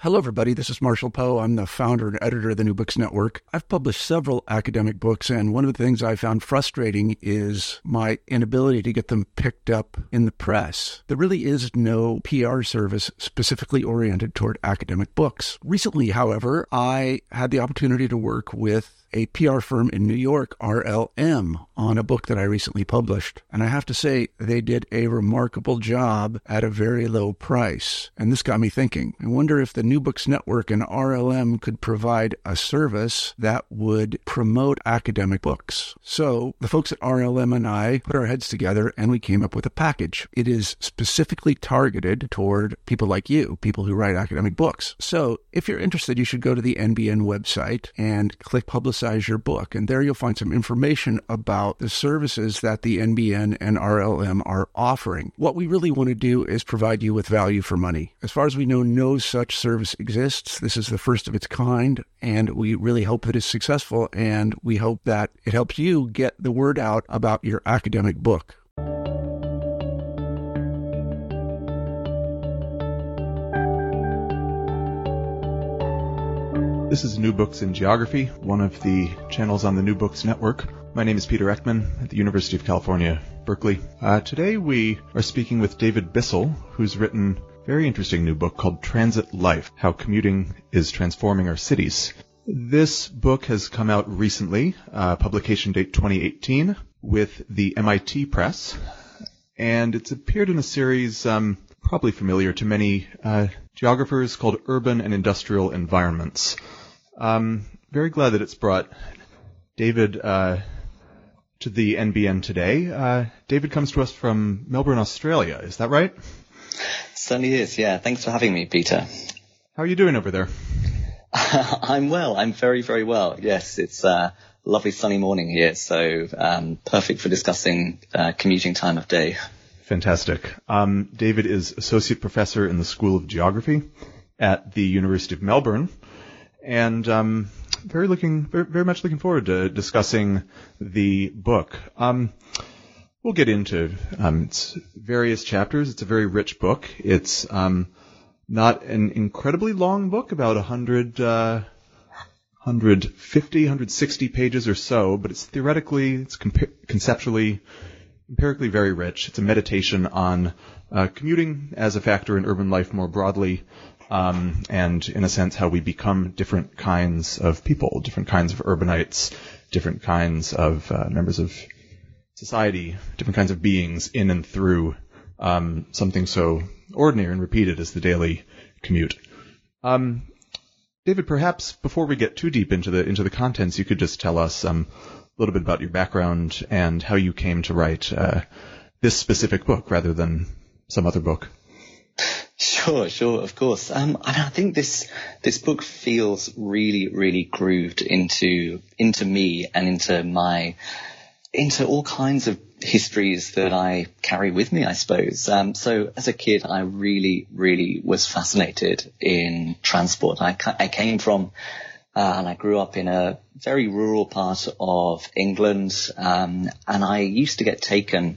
Hello, everybody. This is Marshall Poe. I'm the founder and editor of the New Books Network. I've published several academic books, and one of the things I found frustrating is my inability to get them picked up in the press. There really is no PR service specifically oriented toward academic books. Recently, however, I had the opportunity to work with a PR firm in New York, RLM, on a book that I recently published. And I have to say, they did a remarkable job at a very low price. And this got me thinking. I wonder if the New Books Network and RLM could provide a service that would promote academic books. So the folks at RLM and I put our heads together and we came up with a package. It is specifically targeted toward people like you, people who write academic books. So if you're interested, you should go to the NBN website and click Publicize Your Book. And there you'll find some information about the services that the NBN and RLM are offering. What we really want to do is provide you with value for money. As far as we know, no such service exists. This is the first of its kind, and we really hope that it's successful, and we hope that it helps you get the word out about your academic book. This is New Books in Geography, one of the channels on the New Books Network. My name is Peter Ekman at the University of California, Berkeley. Today we are speaking with David Bissell, who's written a very interesting new book called Transit Life: How Commuting is Transforming Our Cities. This book has come out recently, publication date 2018, with the MIT Press, and it's appeared in a series probably familiar to many geographers called Urban and Industrial Environments. Very glad that it's brought David to the NBN today. David comes to us from Melbourne, Australia. Is that right? Certainly is, yeah. Thanks for having me, Peter. How are you doing over there? I'm well. I'm very, very well. Yes, it's a lovely sunny morning here, so perfect for discussing commuting time of day. Fantastic. David is Associate Professor in the School of Geography at the University of Melbourne, and very much looking forward to discussing the book. We'll get into its various chapters. It's a very rich book. It's not an incredibly long book, about 160 pages or so, but it's conceptually, empirically very rich. It's a meditation on commuting as a factor in urban life more broadly, and in a sense how we become different kinds of people, different kinds of urbanites, different kinds of members of society, different kinds of beings in and through something so ordinary and repeated as the daily commute. David, perhaps before we get too deep into the contents, you could just tell us a little bit about your background and how you came to write this specific book rather than some other book. Sure, of course. I think this book feels really, really grooved into me and into all kinds of histories that I carry with me, I suppose. So as a kid, I really, really was fascinated in transport. I came from and I grew up in a very rural part of England, and I used to get taken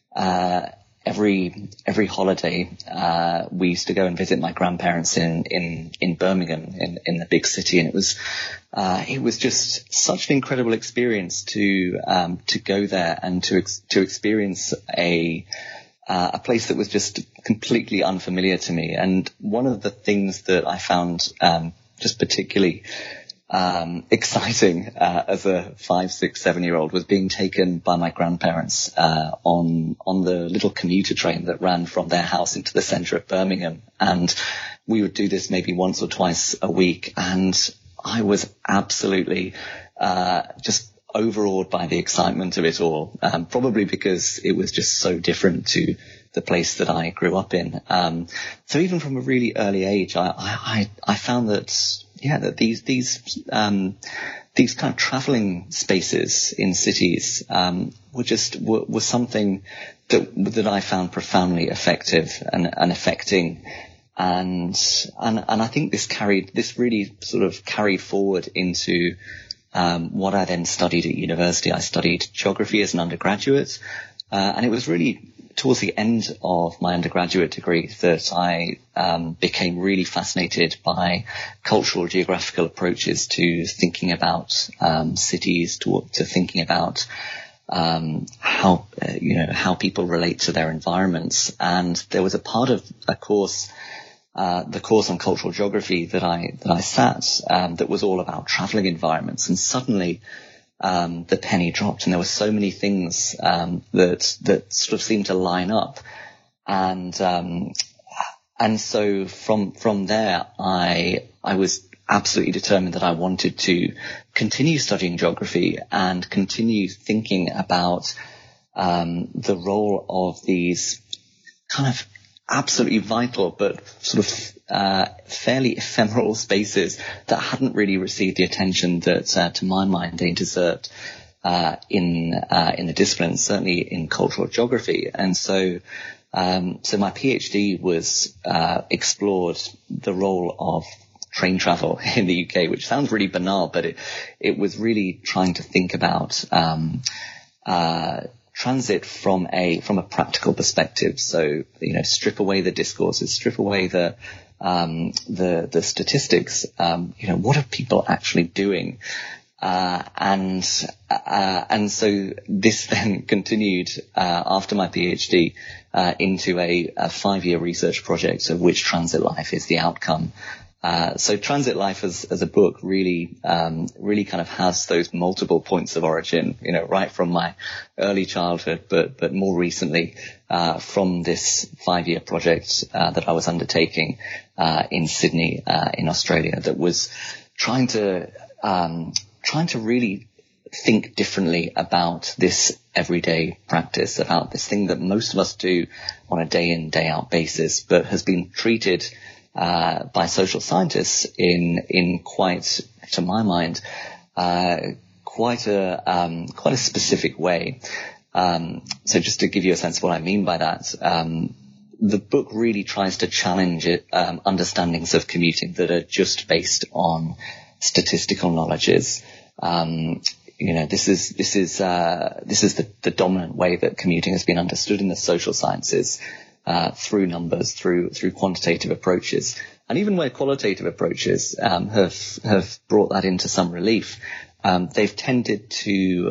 every holiday. We used to go and visit my grandparents in Birmingham, in the big city, and it was just such an incredible experience to go there and to experience a place that was just completely unfamiliar to me. And one of the things that I found just particularly exciting as a 5, 6, 7-year-old was being taken by my grandparents on the little commuter train that ran from their house into the centre of Birmingham. And we would do this maybe once or twice a week. And I was absolutely just overawed by the excitement of it all, probably because it was just so different to the place that I grew up in. So even from a really early age, I found that these kind of traveling spaces in cities were something that I found profoundly effective and affecting. And I think this really sort of carried forward into what I then studied at university. I studied geography as an undergraduate, and it was really towards the end of my undergraduate degree that I became really fascinated by cultural geographical approaches to thinking about cities, to thinking about how people relate to their environments. And there was a part of a course, the course on cultural geography that I sat, that was all about traveling environments. And suddenly, the penny dropped, and there were so many things, that sort of seemed to line up. And so from there, I was absolutely determined that I wanted to continue studying geography and continue thinking about the role of these kind of absolutely vital but sort of fairly ephemeral spaces that hadn't really received the attention that, to my mind, they deserved in the discipline, certainly in cultural geography. And so my PhD was explored the role of train travel in the UK, which sounds really banal, but it was really trying to think about transit from a practical perspective. So, strip away the discourses, strip away the statistics. What are people actually doing? And so this then continued after my PhD into a 5-year research project, of which Transit Life is the outcome. So Transit Life as a book really kind of has those multiple points of origin, right from my early childhood, but more recently, from this 5-year project, that I was undertaking, in Sydney, in Australia, that was trying to really think differently about this everyday practice, about this thing that most of us do on a day in, day out basis, but has been treated by social scientists in quite, to my mind, quite a specific way. So just to give you a sense of what I mean by that, the book really tries to challenge understandings of commuting that are just based on statistical knowledges. This is the dominant way that commuting has been understood in the social sciences. Through numbers, through quantitative approaches, and even where qualitative approaches have brought that into some relief, they've tended to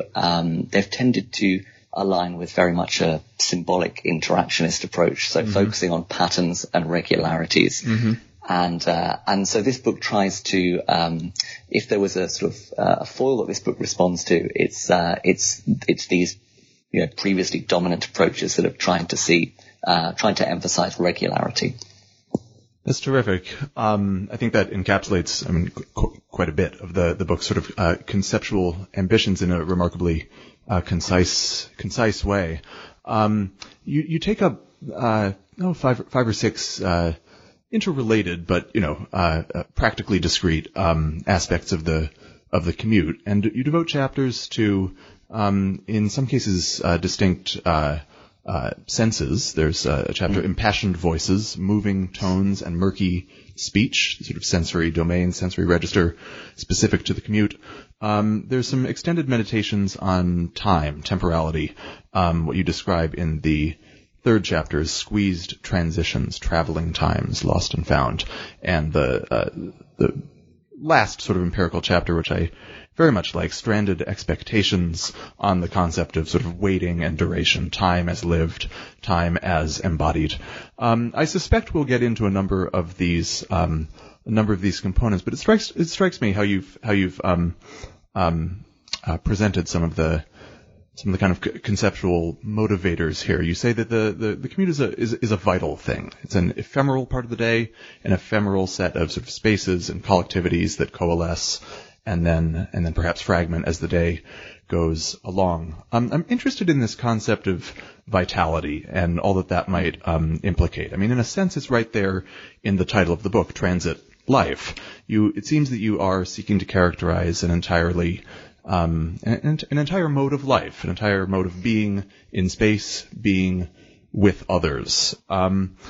align with very much a symbolic interactionist approach, so focusing on patterns and regularities. Mm-hmm. And so this book tries to, if there was a sort of a foil that this book responds to, it's these previously dominant approaches that are trying to emphasize regularity. That's terrific. I think that encapsulates, quite a bit of the book's sort of conceptual ambitions in a remarkably concise way. You take up 5 or 6 interrelated but practically discrete aspects of the commute, and you devote chapters to in some cases distinct senses. There's a chapter, Impassioned Voices, Moving Tones and Murky Speech, sort of sensory domain, sensory register specific to the commute. There's some extended meditations on time, temporality, what you describe in the 3rd chapter is Squeezed Transitions, Traveling Times, Lost and Found, and the last sort of empirical chapter, which I very much like, Stranded Expectations, on the concept of sort of waiting and duration, time as lived, time as embodied. I suspect we'll get into a number of these components, but it strikes me how you've presented some of the kind of conceptual motivators here. You say that the commute is a vital thing. It's an ephemeral part of the day, an ephemeral set of sort of spaces and collectivities that coalesce and then perhaps fragment as the day goes along. I'm interested in this concept of vitality and all that might implicate. In a sense, it's right there in the title of the book, Transit Life. It seems that you are seeking to characterize an entire mode of life, an entire mode of being in space, being with others.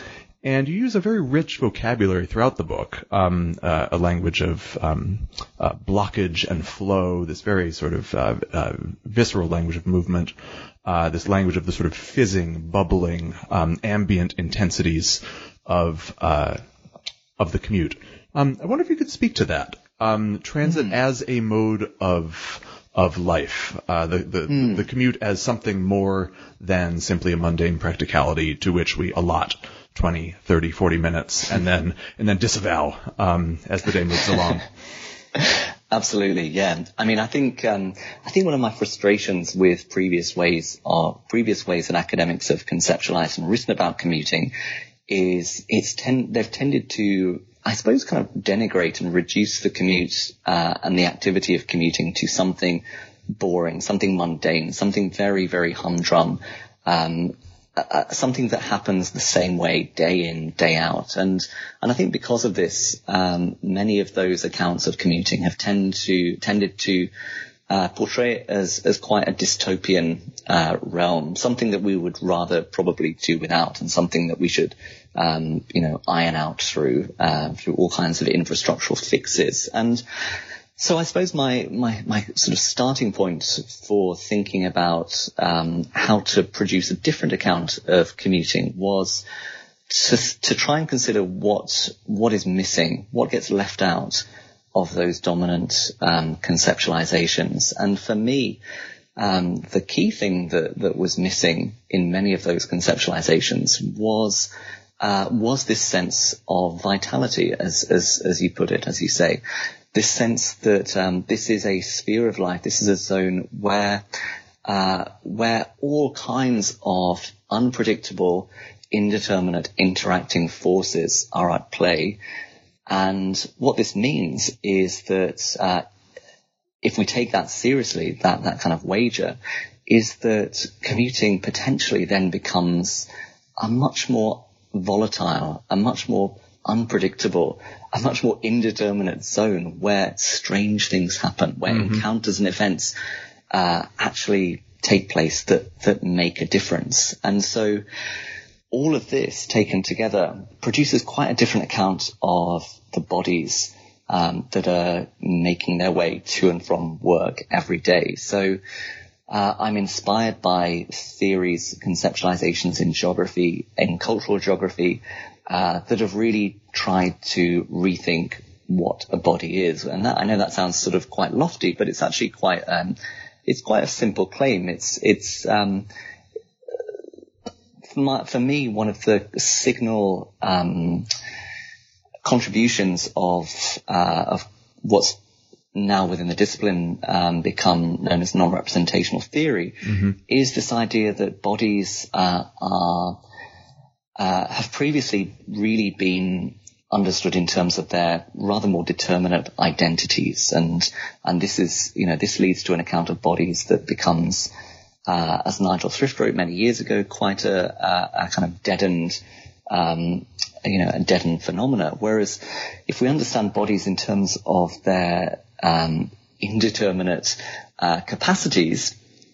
And you use a very rich vocabulary throughout the book, a language of blockage and flow, this very sort of visceral language of movement, this language of the sort of fizzing, bubbling, ambient intensities of the commute. I wonder if you could speak to that. Transit as a mode of life, the commute as something more than simply a mundane practicality to which we allot 20, 30, 40 minutes and then disavow as the day moves along. Absolutely, yeah. I mean, I think one of my frustrations with previous ways that academics have conceptualized and written about commuting is they've tended to, I suppose, kind of denigrate and reduce the commute and the activity of commuting to something boring, something mundane, something very, very humdrum, something that happens the same way day in, day out. And I think because of this, many of those accounts of commuting have tended to portray it as quite a dystopian realm, something that we would rather probably do without, and something that we should iron out through all kinds of infrastructural fixes. And so I suppose my sort of starting point for thinking about how to produce a different account of commuting was to try and consider what is missing, what gets left out of those dominant conceptualizations. And for me, the key thing that was missing in many of those conceptualizations was this sense of vitality, as you put it, as you say. This sense that this is a sphere of life, this is a zone where all kinds of unpredictable, indeterminate interacting forces are at play. And what this means is that if we take that seriously, that kind of wager, is that commuting potentially then becomes a much more volatile, a much more unpredictable, a much more indeterminate zone where strange things happen, where encounters and events actually take place that make a difference. And so all of this taken together produces quite a different account of the bodies that are making their way to and from work every day. So I'm inspired by theories, conceptualizations in geography, in cultural geography, that have really tried to rethink what a body is. And that, I know that sounds sort of quite lofty, but it's actually quite a simple claim. It's for me, one of the signal contributions of what's now within the discipline become known as non-representational theory is this idea that bodies have previously really been understood in terms of their rather more determinate identities, and this is, this leads to an account of bodies that becomes, as Nigel Thrift wrote many years ago, quite a kind of deadened, a deadened phenomena. Whereas if we understand bodies in terms of their indeterminate capacities,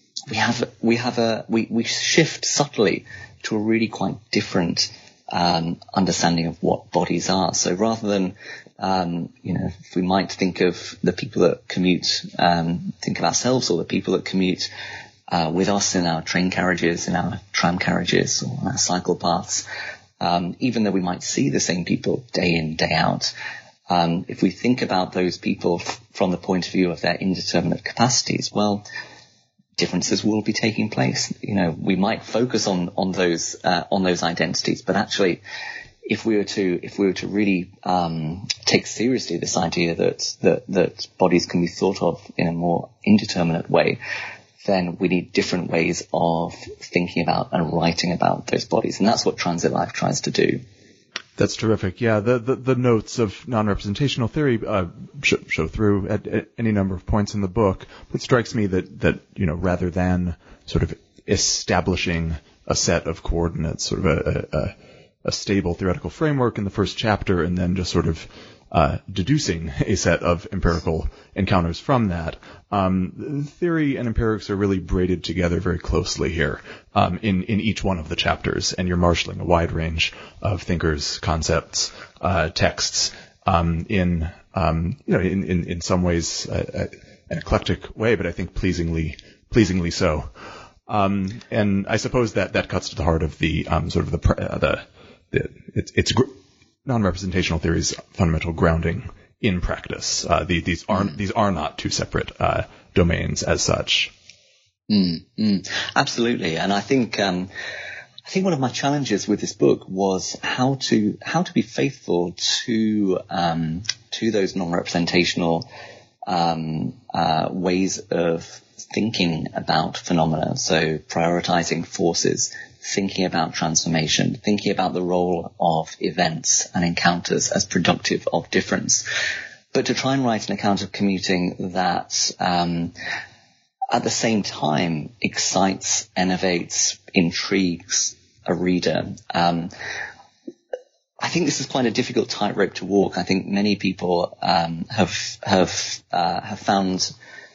we shift subtly to a really quite different understanding of what bodies are. So rather than, if we might think of the people that commute, think of ourselves or the people that commute with us in our train carriages, in our tram carriages, or on our cycle paths, even though we might see the same people day in, day out, if we think about those people from the point of view of their indeterminate capacities, well, differences will be taking place. We might focus on those identities, but actually, if we were to really take seriously this idea that bodies can be thought of in a more indeterminate way, then we need different ways of thinking about and writing about those bodies, and that's what Transit Life tries to do. That's terrific. Yeah, the notes of non-representational theory show through at any number of points in the book. It strikes me that rather than sort of establishing a set of coordinates, sort of a stable theoretical framework in the first chapter, and then just sort of deducing a set of empirical encounters from that. Theory and empirics are really braided together very closely here in each one of the chapters, and you're marshaling a wide range of thinkers, concepts, texts in some ways an eclectic way, but I think pleasingly so. And I suppose that cuts to the heart of the non-representational theory's fundamental grounding in practice. These are not two separate domains as such. Absolutely, and I think one of my challenges with this book was how to be faithful to those non-representational ways of thinking about phenomena. So prioritizing forces, thinking about transformation, thinking about the role of events and encounters as productive of difference. But to try and write an account of commuting that at the same time excites, innovates, intrigues a reader. I think this is quite a difficult tightrope to walk. I think many people have found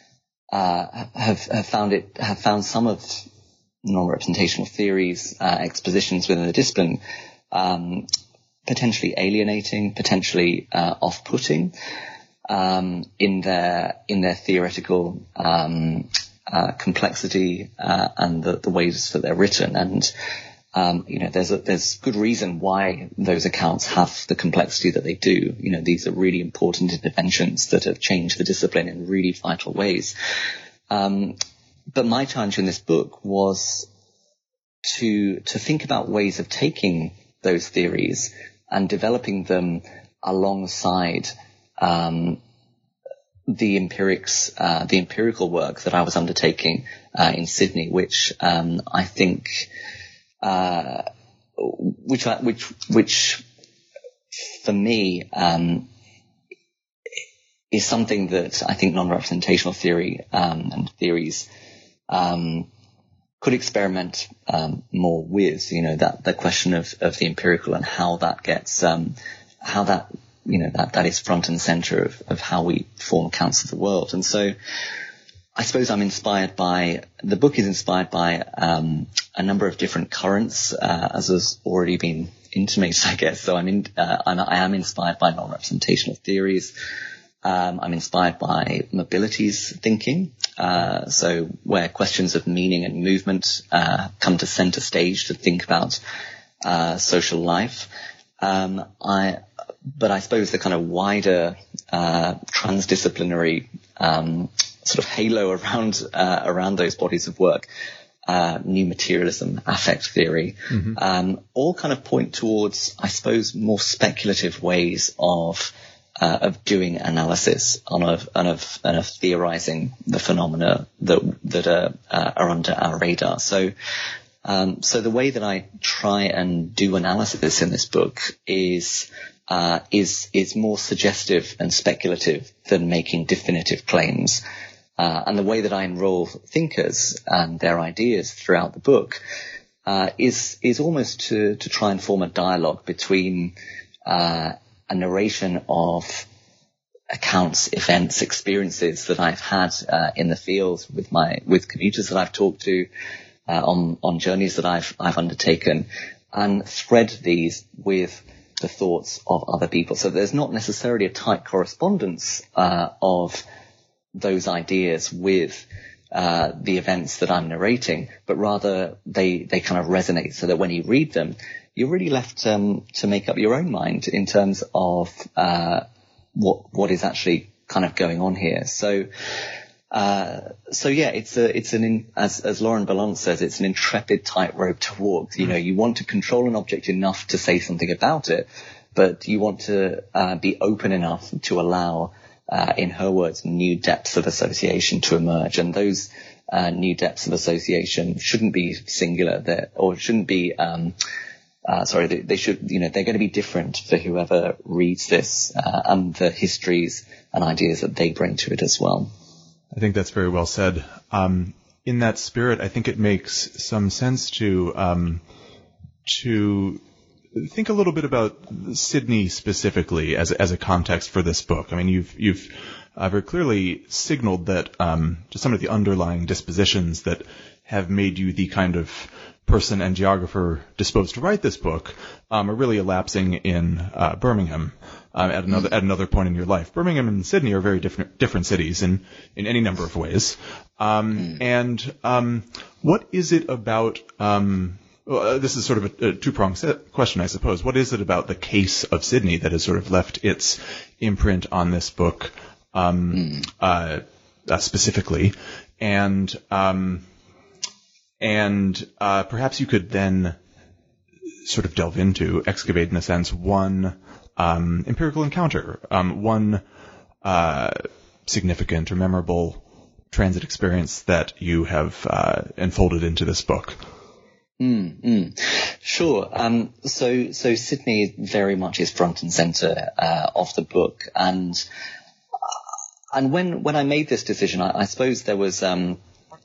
some of non-representational theories, expositions within the discipline, potentially alienating, potentially off-putting in their theoretical complexity and the ways that they're written. And there's good reason why those accounts have the complexity that they do. These are really important interventions that have changed the discipline in really vital ways. But my challenge in this book was to think about ways of taking those theories and developing them alongside the empirical work that I was undertaking in Sydney, which I think, which for me is something that I think non-representational theory and theories could experiment more with. That question of the empirical and how that gets that is front and center of how we form accounts of the world. And so I suppose the book is inspired by a number of different currents, as has already been intimated, I guess. So I am inspired by non-representational theories. I'm inspired by mobilities thinking, so where questions of meaning and movement come to center stage to think about social life. But I suppose the kind of wider transdisciplinary sort of halo around those bodies of work, new materialism, affect theory, all kind of point towards, I suppose, more speculative ways of doing analysis of theorizing the phenomena that are under our radar. So the way that I try and do analysis in this book is more suggestive and speculative than making definitive claims. And the way that I enroll thinkers and their ideas throughout the book is almost to try and form a dialogue between a narration of accounts, events, experiences that I've had in the field with commuters that I've talked to, on journeys that I've undertaken, and thread these with the thoughts of other people. So there's not necessarily a tight correspondence of those ideas with the events that I'm narrating, but rather they kind of resonate, so that when you read them, you're really left to make up your own mind in terms of what is actually kind of going on here. So yeah, as Lauren Ballant says, it's an intrepid tightrope to walk. You want to control an object enough to say something about it, but you want to be open enough to allow, in her words, new depths of association to emerge. And those new depths of association shouldn't be singular, or shouldn't be. They should. They're going to be different for whoever reads this, and the histories and ideas that they bring to it as well. I think that's very well said. In that spirit, I think it makes some sense to think a little bit about Sydney specifically as a context for this book. I mean, you've very clearly signaled that just some of the underlying dispositions that have made you the kind of person and geographer disposed to write this book are really elapsing in Birmingham at another point in your life. Birmingham and Sydney are very different cities in any number of ways. And what is it about? Well, this is sort of a two-pronged question, I suppose. What is it about the case of Sydney that has sort of left its imprint on this book specifically? And perhaps you could then sort of delve into, excavate in a sense, one empirical encounter, one significant or memorable transit experience that you have enfolded into this book. Sure. So Sydney very much is front and center of the book, and when I made this decision, I suppose there was, to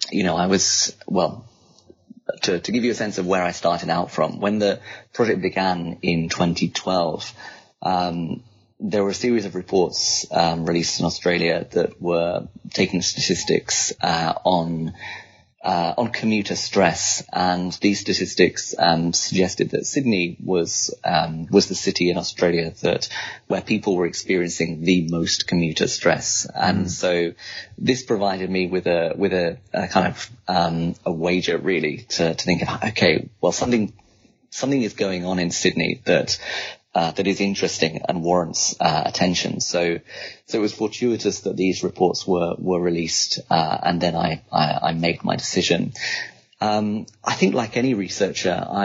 give you a sense of where I started out from, when the project began in 2012, there were a series of reports released in Australia that were taking statistics on commuter stress, and these statistics suggested that Sydney was the city in Australia where people were experiencing the most commuter stress, and so this provided me with a kind of a wager really to think about, okay, well, something is going on in Sydney that is interesting and warrants attention. So it was fortuitous that these reports were released, and then I made my decision. I think, like any researcher, I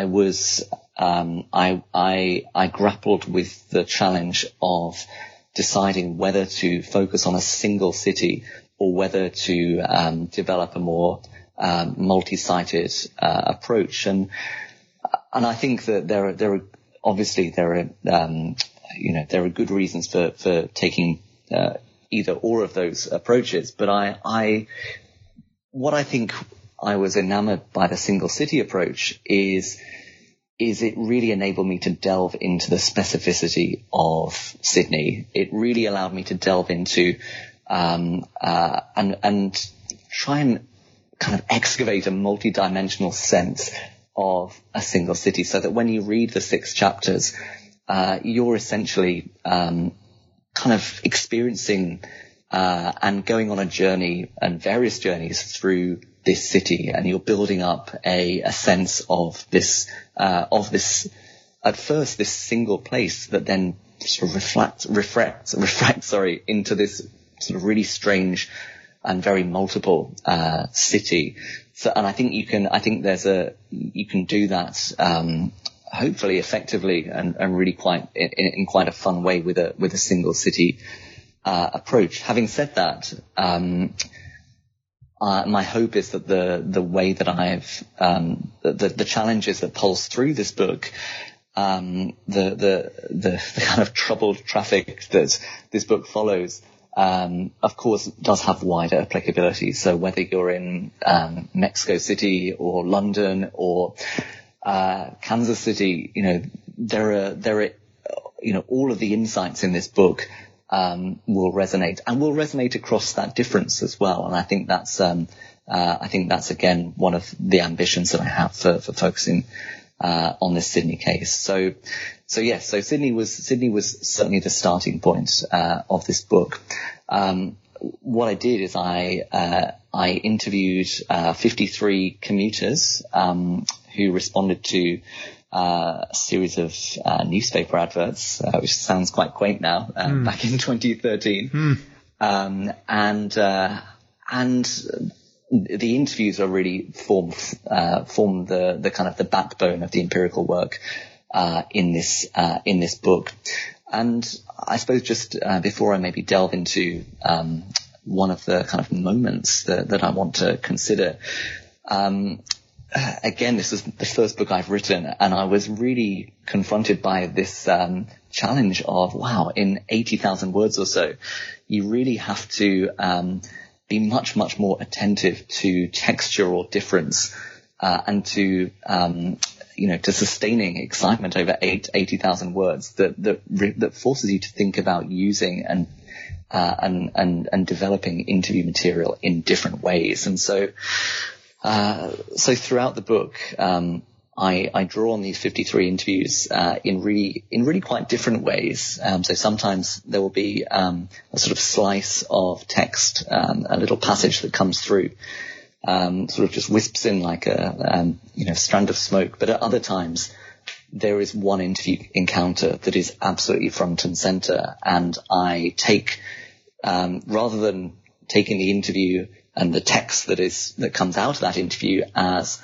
grappled with the challenge of deciding whether to focus on a single city or whether to develop a more multi-sited approach, and I think that there are obviously there are good reasons for taking either or of those approaches. But what I think I was enamored by the single city approach is it really enabled me to delve into the specificity of Sydney. It really allowed me to delve into and try and kind of excavate a multi-dimensional sense of a single city, so that when you read the 6 chapters, you're essentially kind of experiencing and going on a journey and various journeys through this city, and you're building up a sense of this at first this single place that then sort of refracts into this sort of really strange and very multiple city. So, and I think you can do that hopefully effectively and really quite in quite a fun way with a single city approach. Having said that, my hope is that the way that I've the challenges that pulse through this book, the kind of troubled traffic that this book follows, of course, does have wider applicability. So whether you're in Mexico City or London or Kansas City, there are all of the insights in this book will resonate across that difference as well. And I think that's again one of the ambitions that I have for focusing on this Sydney case. So Sydney was certainly the starting point of this book. What I did is I interviewed 53 commuters who responded to a series of newspaper adverts, which sounds quite quaint now, back in 2013. And the interviews are really form the kind of the backbone of the empirical work in this book. And I suppose just before I maybe delve into one of the kind of moments that I want to consider, again, this is the first book I've written, and I was really confronted by this challenge of, wow, in 80,000 words or so, you really have to be much, much more attentive to texture or difference, and to to sustaining excitement over 80,000 words that forces you to think about using and developing interview material in different ways. And so throughout the book, I draw on these 53 interviews in really quite different ways. So sometimes there will be a sort of slice of text, a little passage that comes through, sort of just wisps in like a strand of smoke. But at other times, there is one interview encounter that is absolutely front and center, and I take rather than taking the interview and the text that comes out of that interview as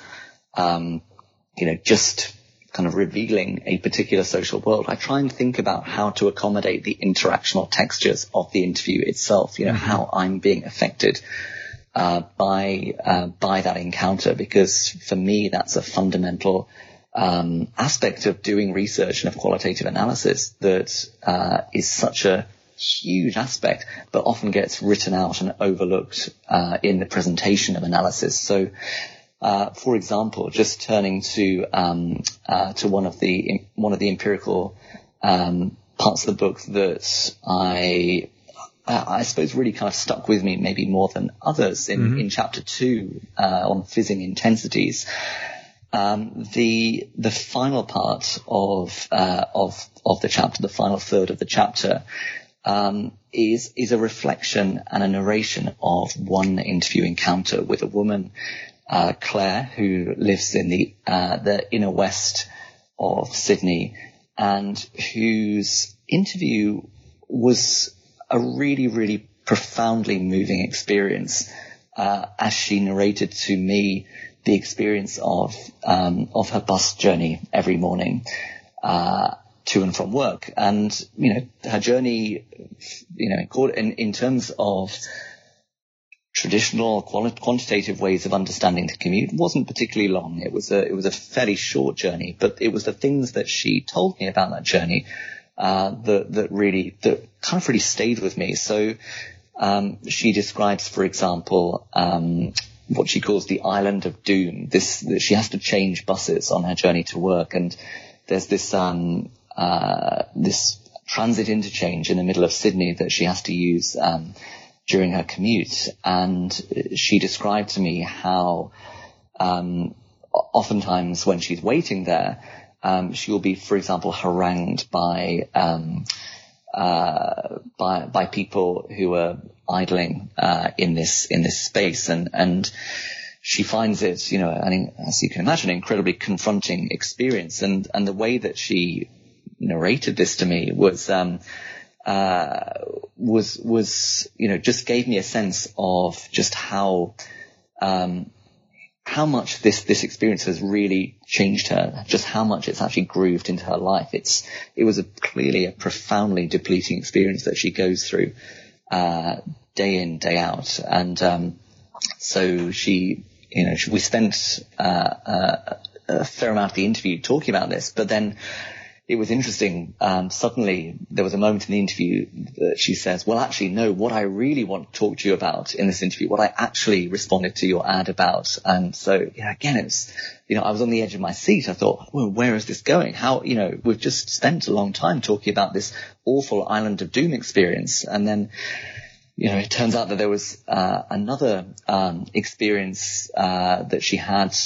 just kind of revealing a particular social world, I try and think about how to accommodate the interactional textures of the interview itself, how I'm being affected by that encounter, because for me, that's a fundamental aspect of doing research and of qualitative analysis that is such a huge aspect, but often gets written out and overlooked in the presentation of analysis. So, for example, just turning to one of the empirical parts of the book that I suppose really kind of stuck with me maybe more than others in chapter 2 on fizzing intensities. The final part of the chapter, the final third of the chapter, is a reflection and a narration of one interview encounter with a woman, Claire, who lives in the inner west of Sydney, and whose interview was a really, really profoundly moving experience, as she narrated to me the experience of her bus journey every morning, to and from work. And, her journey, in terms of traditional quantitative ways of understanding the commute, wasn't particularly long. It was a fairly short journey, but it was the things that she told me about that journey that kind of really stayed with me. So she describes, for example, what she calls the island of doom. That she has to change buses on her journey to work, and there's this transit interchange in the middle of Sydney that she has to use during her commute. And she described to me how oftentimes when she's waiting there, she will be, for example, harangued by people who are idling in this space, and she finds it, I think, as you can imagine, an incredibly confronting experience. And the way that she narrated this to me was just gave me a sense of just how much this experience has really changed her, just how much it's actually grooved into her life. It was clearly a profoundly depleting experience that she goes through day in, day out. And so we spent a fair amount of the interview talking about this, but then it was interesting. Suddenly there was a moment in the interview that she says, well, actually, no, what I really want to talk to you about in this interview, what I actually responded to your ad about. And so, again, it's, I was on the edge of my seat. I thought, well, where is this going? How, we've just spent a long time talking about this awful island of doom experience. And then, it turns out that there was another experience that she had,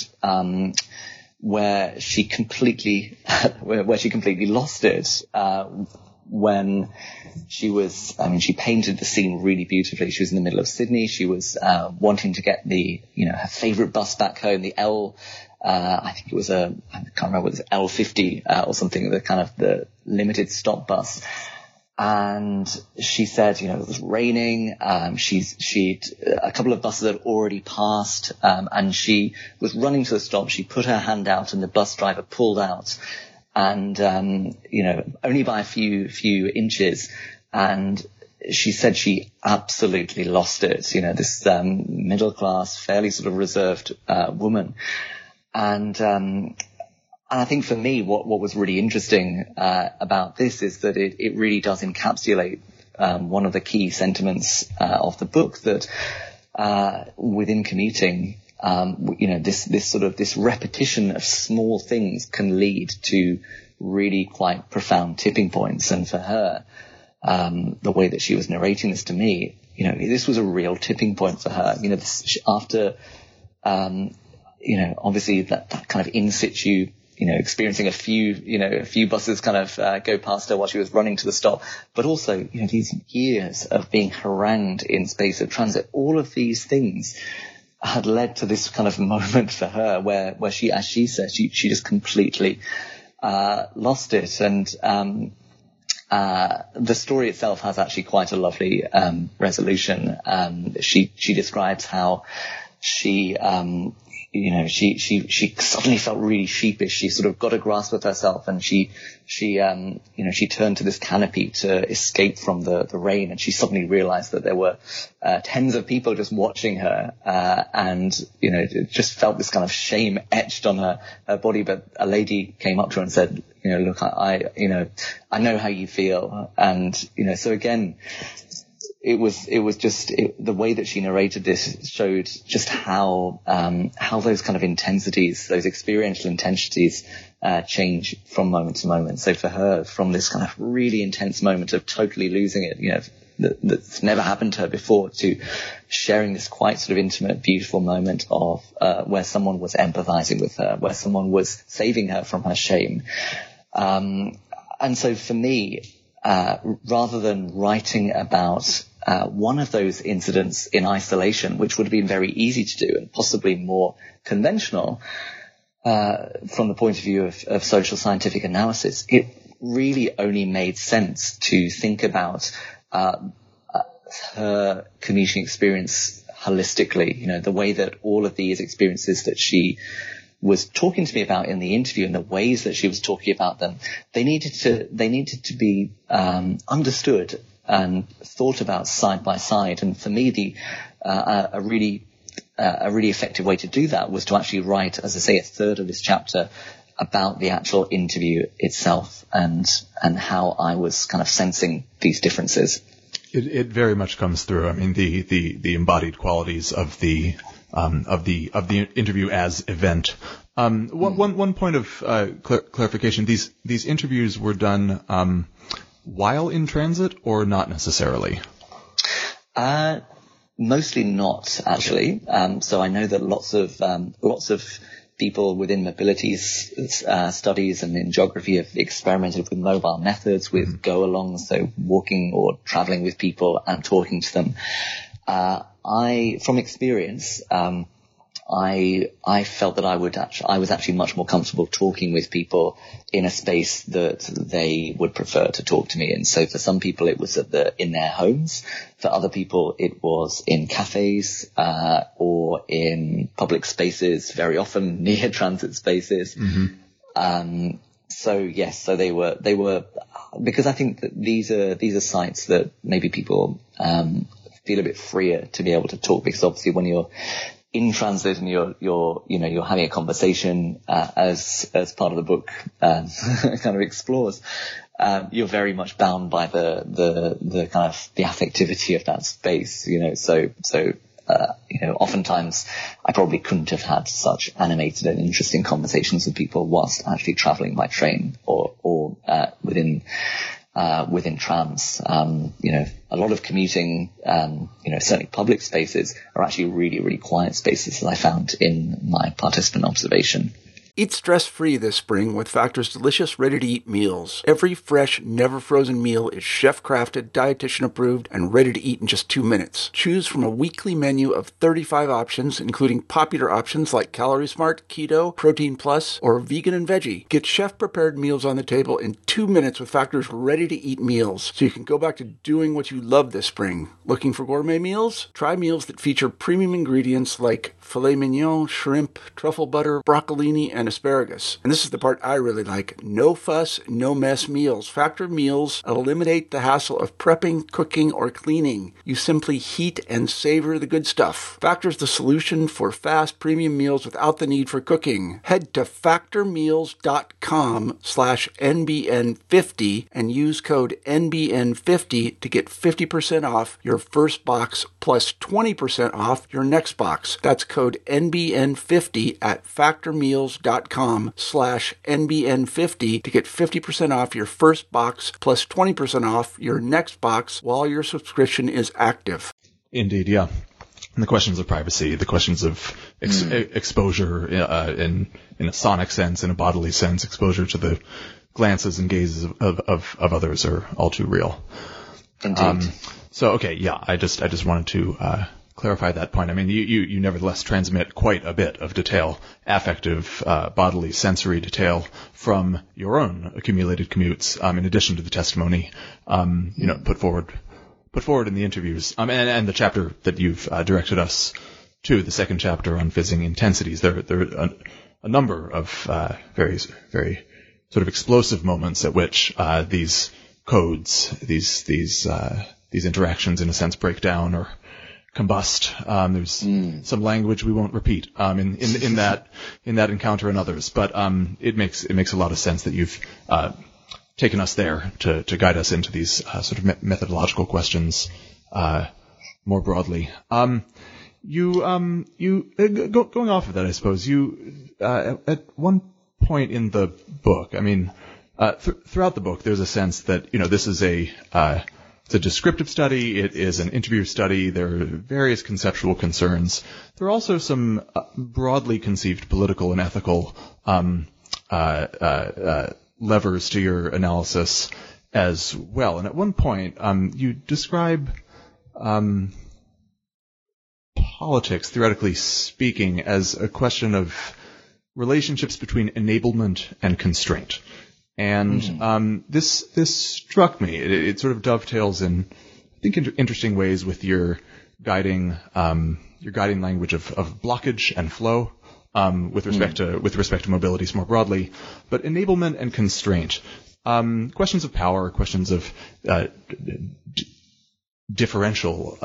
where she completely lost it, when she was, she painted the scene really beautifully. She was in the middle of Sydney. She was, wanting to get her favorite bus back home, the I think it was I can't remember, it was L50, or something, the kind of the limited stop bus. And she said, it was raining. She'd a couple of buses had already passed, and she was running to the stop. She put her hand out, and the bus driver pulled out, and only by a few inches. And she said she absolutely lost it. This middle class, fairly sort of reserved woman, and I think for me, what was really interesting about this is that it really does encapsulate one of the key sentiments of the book, that within commuting, this repetition of small things can lead to really quite profound tipping points. And for her, the way that she was narrating this to me, this was a real tipping point for her. After, obviously that kind of in situ, experiencing a few buses kind of go past her while she was running to the stop, but also, these years of being harangued in space of transit, all of these things had led to this kind of moment for her where she, as she said, she just completely lost it. And the story itself has actually quite a lovely resolution. She describes how she suddenly felt really sheepish. She sort of got a grasp of herself, and she turned to this canopy to escape from the rain, and she suddenly realized that there were tens of people just watching her, and just felt this kind of shame etched on her body. But a lady came up to her and said, look, I know how you feel. And so again, it was just the way that she narrated this showed just how those kind of intensities, those experiential intensities, change from moment to moment. So for her, from this kind of really intense moment of totally losing it, that's never happened to her before, to sharing this quite sort of intimate, beautiful moment of where someone was empathizing with her, where someone was saving her from her shame. And so for me, rather than writing about one of those incidents in isolation, which would have been very easy to do and possibly more conventional from the point of view of social scientific analysis, it really only made sense to think about her commuting experience holistically. The way that all of these experiences that she was talking to me about in the interview, and the ways that she was talking about them, they needed to be understood and thought about side by side. And for me, a really effective way to do that was to actually write, as I say, a third of this chapter about the actual interview itself and how I was kind of sensing these differences. It very much comes through. I mean, the embodied qualities of the interview as event. One point of clarification: these interviews were done while in transit, or not necessarily? Mostly not, actually. So I know that lots of people within mobility studies and in geography have experimented with mobile methods, with go-alongs, so walking or traveling with people and talking to them. From experience, I felt that I was actually much more comfortable talking with people in a space that they would prefer to talk to me in. So for some people, it was in their homes. For other people, it was in cafes, or in public spaces, very often near transit spaces. Mm-hmm. So they were, because I think that these are sites that maybe people, feel a bit freer to be able to talk, because obviously when you're in transit and you're having a conversation, as part of the book kind of explores, you're very much bound by the kind of the affectivity of that space, so oftentimes I probably couldn't have had such animated and interesting conversations with people whilst actually traveling by train or within trams. A lot of commuting, certainly public spaces are actually really, really quiet spaces, as I found in my participant observation. Eat stress-free this spring with Factor's delicious, ready-to-eat meals. Every fresh, never-frozen meal is chef-crafted, dietitian-approved, and ready to eat in just 2 minutes. Choose from a weekly menu of 35 options, including popular options like Calorie Smart, Keto, Protein Plus, or Vegan and Veggie. Get chef-prepared meals on the table in 2 minutes with Factor's ready-to-eat meals, so you can go back to doing what you love this spring. Looking for gourmet meals? Try meals that feature premium ingredients like filet mignon, shrimp, truffle butter, broccolini, and and asparagus. And this is the part I really like. No fuss, no mess meals. Factor meals eliminate the hassle of prepping, cooking, or cleaning. You simply heat and savor the good stuff. Factor's the solution for fast premium meals without the need for cooking. Head to factormeals.com/NBN50 and use code NBN50 to get 50% off your first box plus 20% off your next box. That's code NBN50 at factormeals.com/NBN50 to get 50% off your first box plus 20% off your next box while your subscription is active. Indeed, yeah. And the questions of privacy, the questions of exposure in a sonic sense, in a bodily sense, exposure to the glances and gazes of others are all too real. Indeed. I just wanted to clarify that point. I mean, you nevertheless transmit quite a bit of detail, affective, bodily, sensory detail from your own accumulated commutes, in addition to the testimony, put forward in the interviews, and the chapter that you've directed us to, the second chapter on fizzing intensities. There are a number of very, very sort of explosive moments at which these codes, these interactions, in a sense, break down or combust. There's some language we won't repeat in that encounter and others, but it makes a lot of sense that you've taken us there to guide us into these sort of methodological questions more broadly. Going off of that, I suppose you at one point in the book, I mean, throughout the book, there's a sense that this is it's a descriptive study. It is an interview study. There are various conceptual concerns. There are also some broadly conceived political and ethical levers to your analysis as well. And at one point, you describe politics, theoretically speaking, as a question of relationships between enablement and constraint. And this struck me. It sort of dovetails in, I think, interesting ways with your guiding language of blockage and flow with respect to mobilities more broadly. But enablement and constraint, questions of power, questions of differential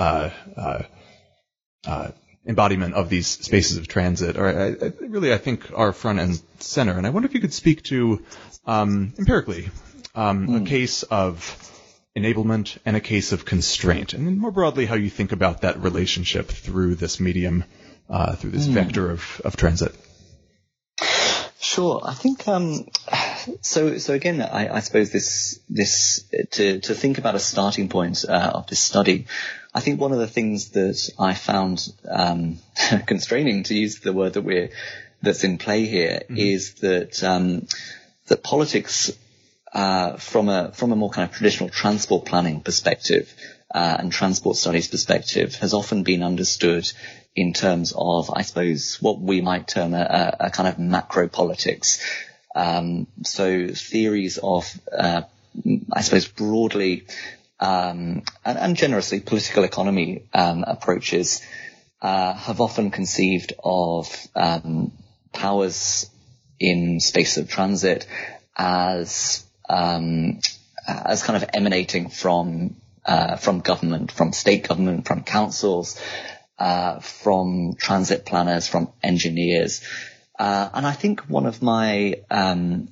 embodiment of these spaces of transit I think are front and center. And I wonder if you could speak to empirically a case of enablement and a case of constraint, and then more broadly how you think about that relationship through this medium, through this vector of transit. Sure. I think so again, I suppose this to think about a starting point of this study, I think one of the things that I found constraining, to use the word that's in play here, is that that politics from a more kind of traditional transport planning perspective and transport studies perspective has often been understood in terms of, I suppose, what we might term a kind of macro politics. So theories of, I suppose, broadly and generously political economy approaches have often conceived of powers in space of transit as kind of emanating from government, from state government, from councils, from transit planners, from engineers, and I think one of my I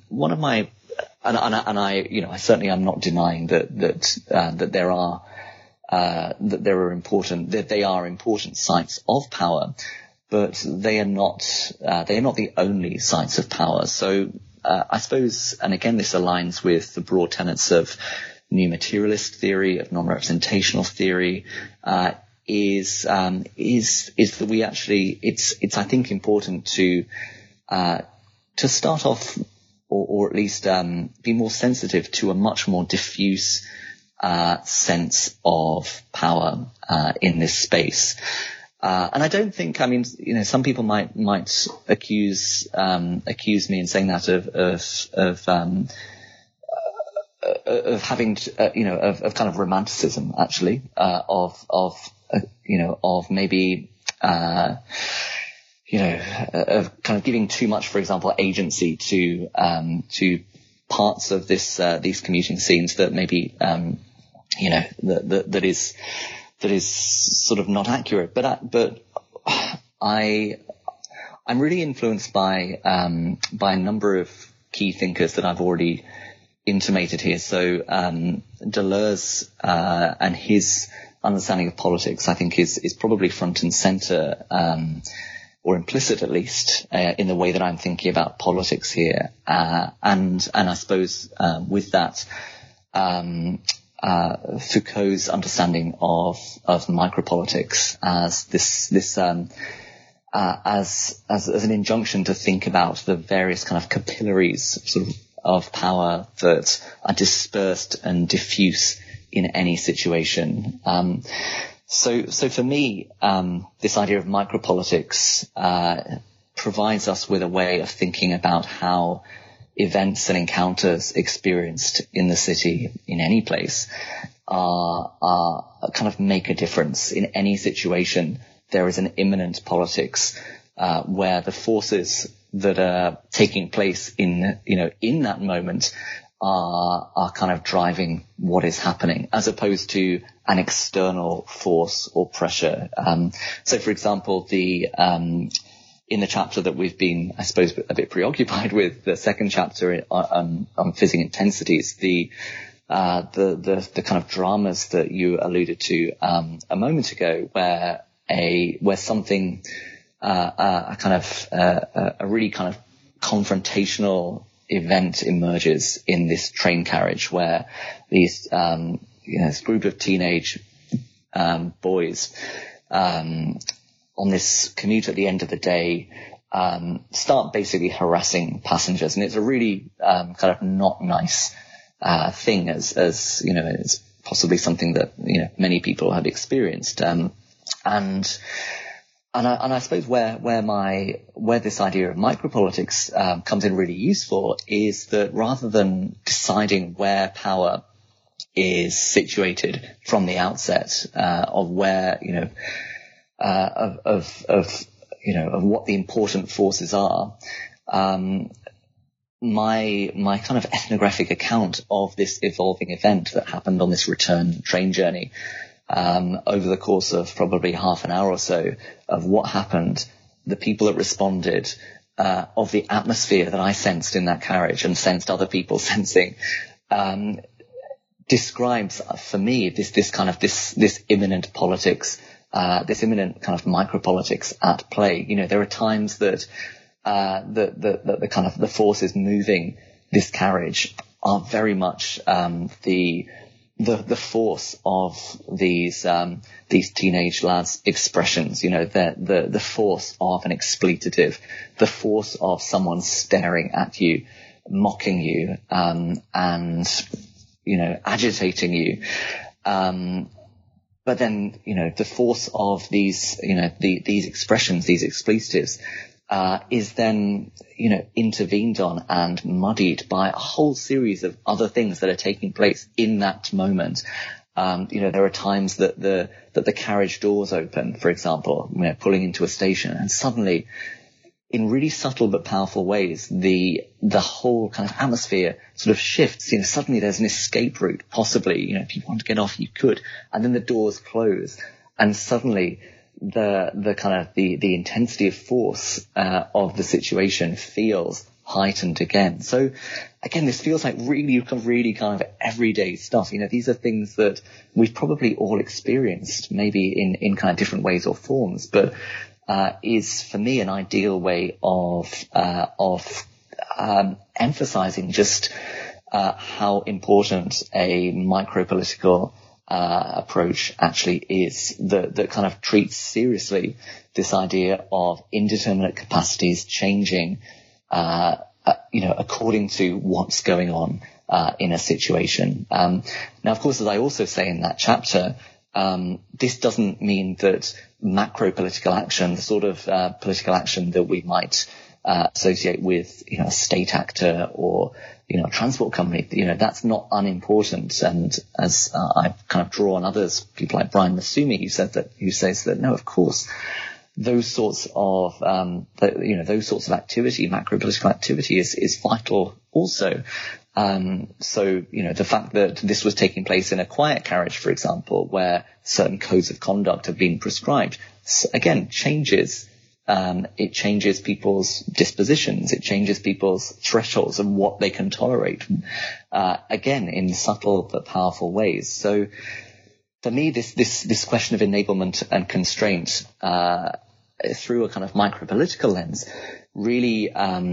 certainly am not denying that they are important sites of power, but they are not the only sites of power. So I suppose, and again, this aligns with the broad tenets of new materialist theory, of non-representational theory, is that we actually, it's I think important to start off or at least be more sensitive to a much more diffuse sense of power in this space. And I don't think, I mean, some people might accuse me in saying that of having of kind of romanticism, actually, of maybe kind of giving too much, for example, agency to parts of these commuting scenes that maybe, that is sort of not accurate. But I'm really influenced by a number of key thinkers that I've already intimated here. So Deleuze and his understanding of politics, I think, is probably front and center, or implicit at least, in the way that I'm thinking about politics here. And I suppose with that, Foucault's understanding of micropolitics as as an injunction to think about the various kind of capillaries sort of power that are dispersed and diffuse in any situation. So for me, this idea of micropolitics provides us with a way of thinking about how events and encounters experienced in the city, in any place, are kind of make a difference. In any situation, there is an immanent politics where the forces that are taking place in that moment are kind of driving what is happening, as opposed to an external force or pressure. So, for example, in the chapter that we've been, I suppose, a bit preoccupied with, the second chapter on fizzing intensities, the kind of dramas that you alluded to a moment ago, where something a really kind of confrontational event emerges in this train carriage, where these this group of teenage boys on this commute at the end of the day start basically harassing passengers, and it's a really kind of not nice thing, as it's possibly something that many people have experienced, and I suppose where this idea of micropolitics comes in really useful is that rather than deciding where power is situated from the outset, of where of what the important forces are, my kind of ethnographic account of this evolving event that happened on this return train journey, over the course of probably half an hour or so, of what happened, the people that responded, of the atmosphere that I sensed in that carriage and sensed other people sensing, describes for me this immanent politics, this immanent kind of micropolitics at play. There are times that the kind of the forces moving this carriage are very much the force of these teenage lads' expressions, the force of an expletive, the force of someone staring at you, mocking you, and agitating you. But then, the force of these, these expressions, these expletives, is then, intervened on and muddied by a whole series of other things that are taking place in that moment. There are times that the carriage doors open, for example, pulling into a station, and suddenly, in really subtle but powerful ways, the whole kind of atmosphere sort of shifts. Suddenly there's an escape route, possibly. If you want to get off, you could, and then the doors close, and suddenly the kind of the intensity of force of the situation feels heightened again. So again, this feels like really kind of everyday stuff. These are things that we've probably all experienced, maybe in kind of different ways or forms, but is for me an ideal way of emphasizing just how important a micropolitical approach actually is, that kind of treats seriously this idea of indeterminate capacities changing, according to what's going on in a situation. Now, of course, as I also say in that chapter, this doesn't mean that macro political action, the sort of political action that we might associate with, a state actor or, a transport company, that's not unimportant. And as I kind of draw on others, people like Brian Massumi, who says that, no, of course, those sorts of those sorts of activity, macro-political activity, is vital also. So the fact that this was taking place in a quiet carriage, for example, where certain codes of conduct have been prescribed, again, changes. It changes people's dispositions. It changes people's thresholds of what they can tolerate. Again, in subtle but powerful ways. So, for me, this question of enablement and constraint through a kind of micro-political lens really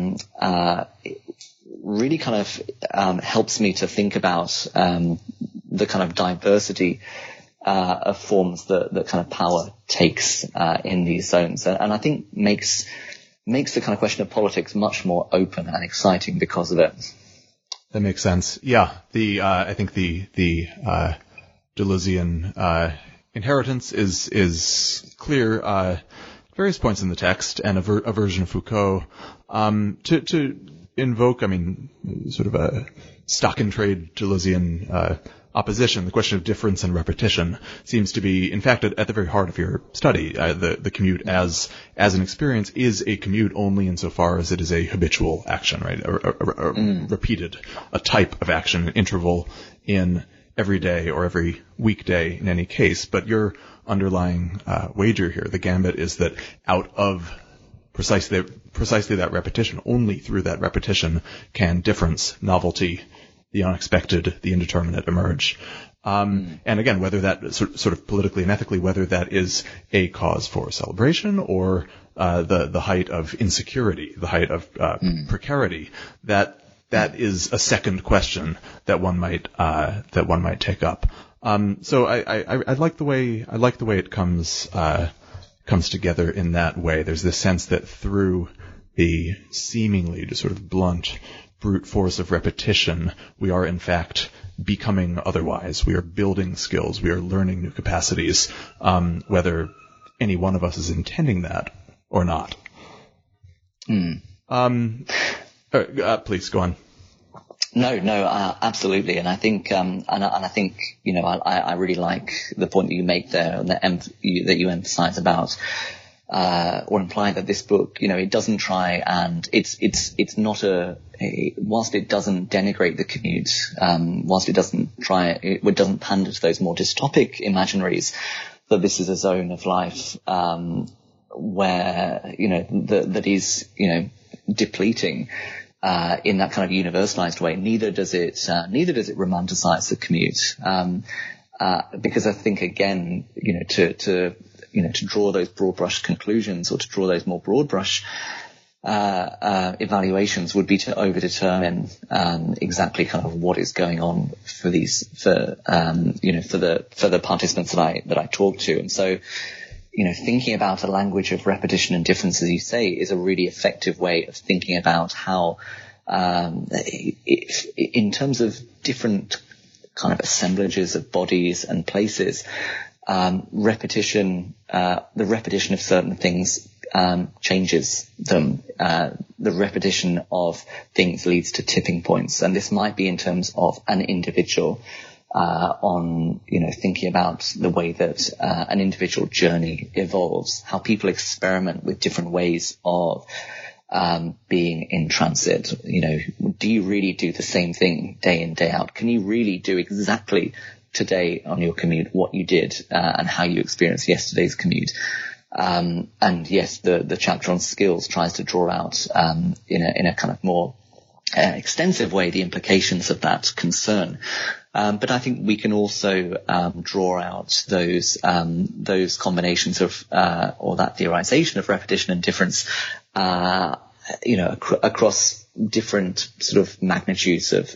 kind of helps me to think about the kind of diversity of forms that kind of power takes in these zones, and I think makes the kind of question of politics much more open and exciting because of it. That makes sense. Yeah, I think the Deleuzian inheritance is clear at various points in the text, and a version of Foucault to invoke, sort of a stock-in-trade Deleuzian opposition. The question of difference and repetition seems to be, in fact, at the very heart of your study. The commute as an experience is a commute only insofar as it is a habitual action, right? Repeated, a type of action, an interval in every day or every weekday in any case. But your underlying wager here, the gambit, is that out of precisely that repetition, only through that repetition can difference, novelty, the unexpected, the indeterminate emerge. And again, whether that sort of politically and ethically, whether that is a cause for celebration or the height of insecurity, the height of precarity, that is a second question that one might take up. So I like the way it comes together in that way. There's this sense that through the seemingly just sort of blunt brute force of repetition, we are in fact becoming otherwise. We are building skills. We are learning new capacities, whether any one of us is intending that or not. Please go on. No, absolutely. And I think, I really like the point that you make there, and that you emphasize about, or imply that this book, it doesn't try, and it's not whilst it doesn't denigrate the commute, whilst it doesn't pander to those more dystopic imaginaries, that this is a zone of life, where, that is, depleting, in that kind of universalized way. Neither does it romanticize the commute. Because I think, again, to draw those broad brush conclusions, or to draw those more broad brush evaluations, would be to overdetermine exactly kind of what is going on for the participants that I talk to. And so, thinking about a language of repetition and difference, as you say, is a really effective way of thinking about how, in terms of different kind of assemblages of bodies and places, the repetition of certain things changes them. The repetition of things leads to tipping points, and this might be in terms of an individual, on thinking about the way that an individual journey evolves, how people experiment with different ways of being in transit. Do you really do the same thing day in, day out? Can you really do exactly today on your commute what you did and how you experienced yesterday's commute? And yes, the chapter on skills tries to draw out in a kind of more extensive way the implications of that concern. But I think we can also draw out those combinations of or that theorization of repetition and difference, across different sort of magnitudes of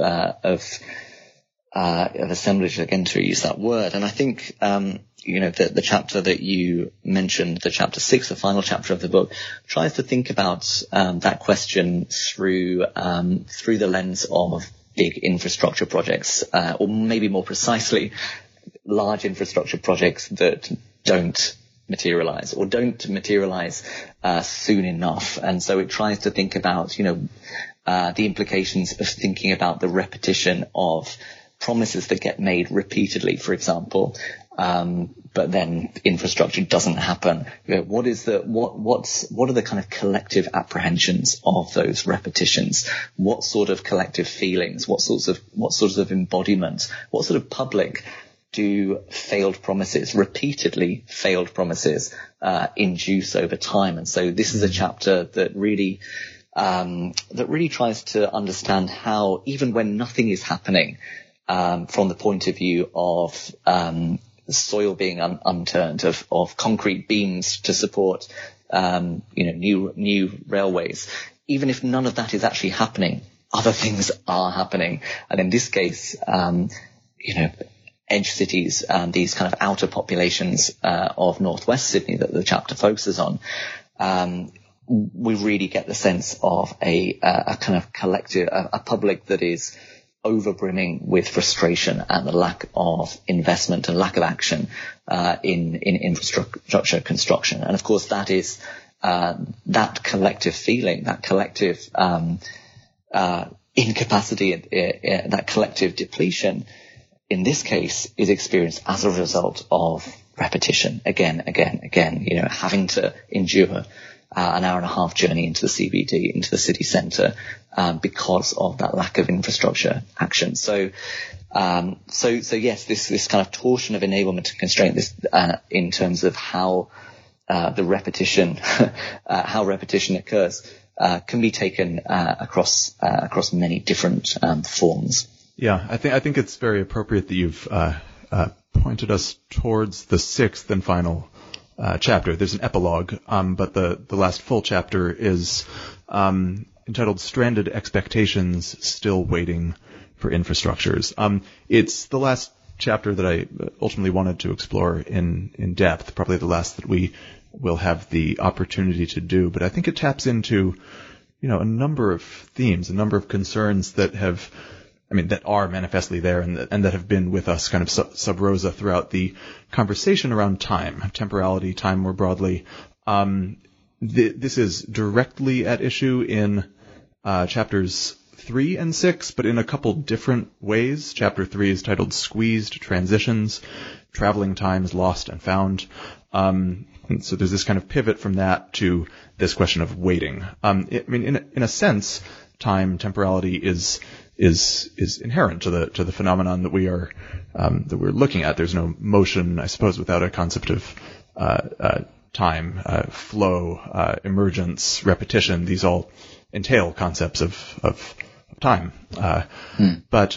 assemblage, again, to use that word. And I think the chapter that you mentioned, the chapter 6, the final chapter of the book, tries to think about that question through the lens of big infrastructure projects, or maybe more precisely, large infrastructure projects that don't materialize soon enough. And so it tries to think about, the implications of thinking about the repetition of promises that get made repeatedly, for example, but then infrastructure doesn't happen. What are the kind of collective apprehensions of those repetitions? What sort of collective feelings? What sorts of embodiments? What sort of public do failed promises, repeatedly failed promises, induce over time? And so this is a chapter that really tries to understand how, even when nothing is happening, from the point of view of soil being unturned, of concrete beams to support new railways, even if none of that is actually happening, other things are happening. And in this case, edge cities and these kind of outer populations of northwest Sydney that the chapter focuses on, we really get the sense of a kind of collective, a public that is overbrimming with frustration at the lack of investment and lack of action in infrastructure construction. And of course, that is that collective feeling, that collective incapacity, that collective depletion, in this case, is experienced as a result of repetition, again, having to endure an hour and a half journey into the CBD, into the city centre, because of that lack of infrastructure action. So yes, this kind of torsion of enablement and constraint, this in terms of how the repetition, how repetition occurs, can be taken across many different forms. Yeah, I think it's very appropriate that you've pointed us towards the sixth and final chapter. There's an epilogue, but the last full chapter is entitled "Stranded Expectations Still Waiting for Infrastructures." It's the last chapter that I ultimately wanted to explore in depth, probably the last that we will have the opportunity to do. But I think it taps into, a number of themes, a number of concerns that are manifestly there and that have been with us kind of sub rosa throughout the conversation around time, temporality, time more broadly. This is directly at issue in chapters 3 and 6, but in a couple different ways. Chapter 3 is titled Squeezed Transitions, Traveling Times Lost and Found. And so there's this kind of pivot from that to this question of waiting. In a sense, time, temporality is inherent to the phenomenon that we're looking at. There's no motion, I suppose, without a concept of time, flow, emergence, repetition. These all entail concepts of time. But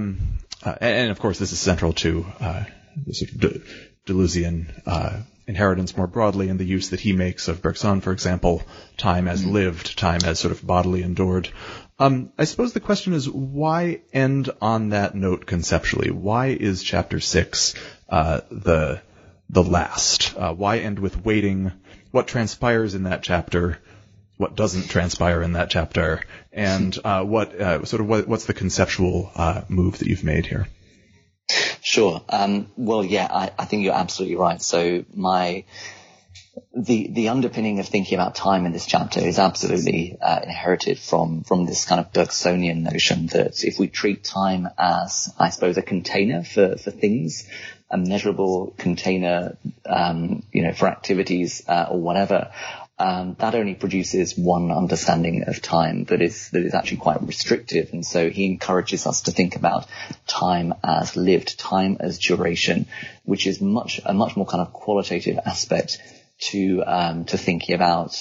and of course, this is central to the sort of Deleuzian inheritance more broadly, and the use that he makes of Bergson, for example, time as lived, time as sort of bodily endured. I suppose the question is, why end on that note conceptually? Why is chapter 6 the last? Why end with waiting? What transpires in that chapter? What doesn't transpire in that chapter? And what's the conceptual move that you've made here? Sure. I think you're absolutely right. So the underpinning of thinking about time in this chapter is absolutely inherited from this kind of Bergsonian notion that if we treat time as, I suppose, a container for things, a measurable container, for activities or whatever, that only produces one understanding of time that is actually quite restrictive. And so he encourages us to think about time as lived, time as duration, which is a much more kind of qualitative aspect to thinking about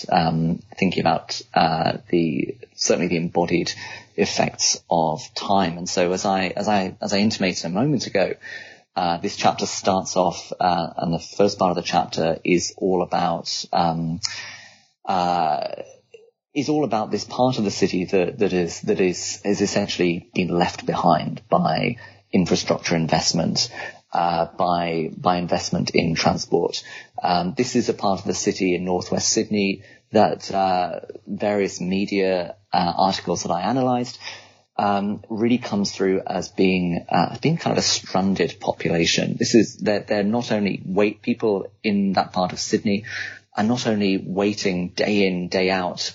certainly the embodied effects of time. And so as I intimated a moment ago, this chapter starts off, and the first part of the chapter is all about this part of the city that is essentially been left behind by infrastructure investment, by investment in transport. This is a part of the city in northwest Sydney that various media articles that I analysed really comes through as being kind of a stranded population. They're not only people in that part of Sydney are not only waiting day in, day out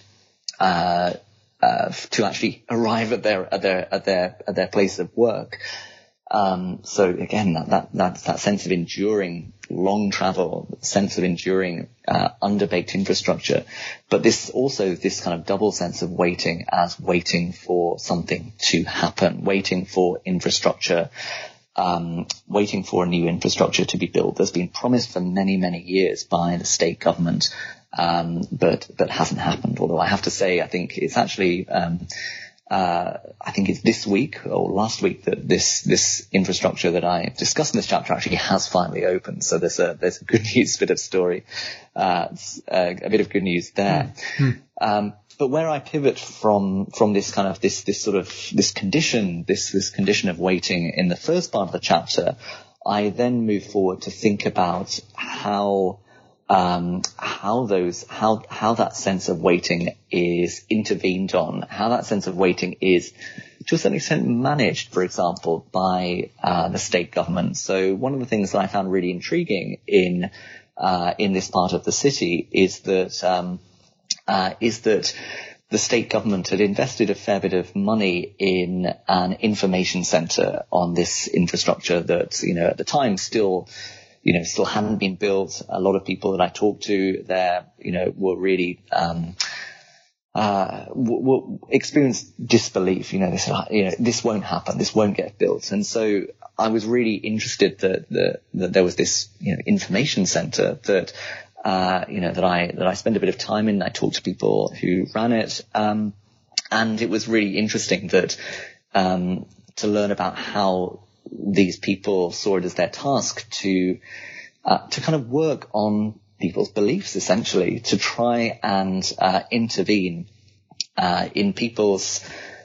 to actually arrive at their place of work, So again, that sense of enduring long travel, sense of enduring underbaked infrastructure, but this kind of double sense of waiting as waiting for something to happen, waiting for infrastructure, waiting for a new infrastructure to be built. There's been promised for many, many years by the state government, but hasn't happened. Although I have to say, I think it's actually I think it's this week or last week that this infrastructure that I discussed in this chapter actually has finally opened. So there's a good news bit of story, a bit of good news there. But where I pivot from this kind of this condition of waiting in the first part of the chapter, I then move forward to think about how that sense of waiting is intervened on, how that sense of waiting is to a certain extent managed, for example, by the state government. So one of the things that I found really intriguing in this part of the city is that the state government had invested a fair bit of money in an information center on this infrastructure that, at the time still hadn't been built. A lot of people that I talked to there, were really, experienced disbelief. They said, this won't happen. This won't get built. And so I was really interested that there was this, information center that I spent a bit of time in. I talked to people who ran it. And it was really interesting that, to learn about how these people saw it as their task to kind of work on people's beliefs, essentially, to try and intervene in people's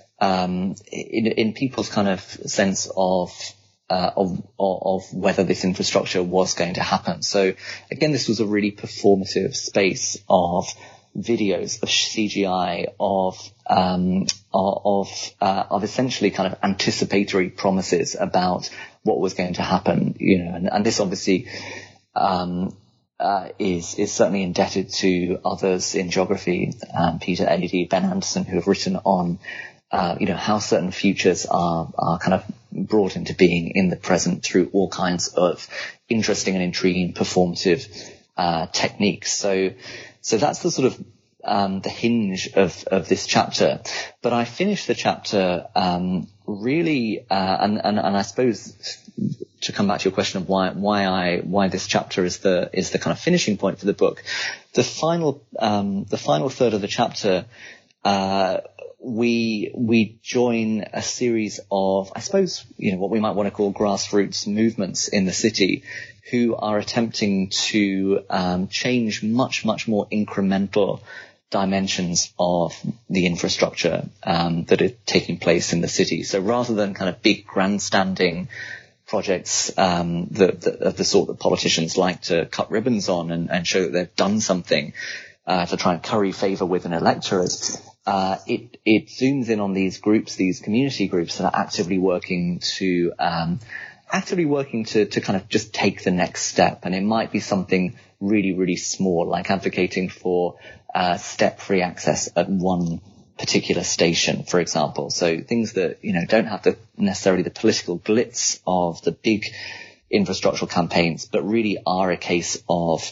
kind of sense of whether this infrastructure was going to happen. So again, this was a really performative space of videos, of CGI, of essentially kind of anticipatory promises about what was going to happen, and this obviously is certainly indebted to others in geography, Peter Eddy, Ben Anderson, who have written on how certain futures are kind of brought into being in the present through all kinds of interesting and intriguing performative techniques. So that's the sort of the hinge of this chapter. But I finished the chapter really, and I suppose to come back to your question of why this chapter is the kind of finishing point for the book. The final third of the chapter, we join a series of, I suppose, what we might want to call grassroots movements in the city, who are attempting to change much, much more incremental dimensions of the infrastructure that are taking place in the city. So rather than kind of big grandstanding projects of the sort that politicians like to cut ribbons on and show that they've done something to try and curry favor with an electorate, it zooms in on these groups, these community groups that are actively working to kind of just take the next step. And it might be something really, really small, like advocating for step-free access at one particular station, for example. So things that, don't have necessarily the political glitz of the big infrastructural campaigns, but really are a case of,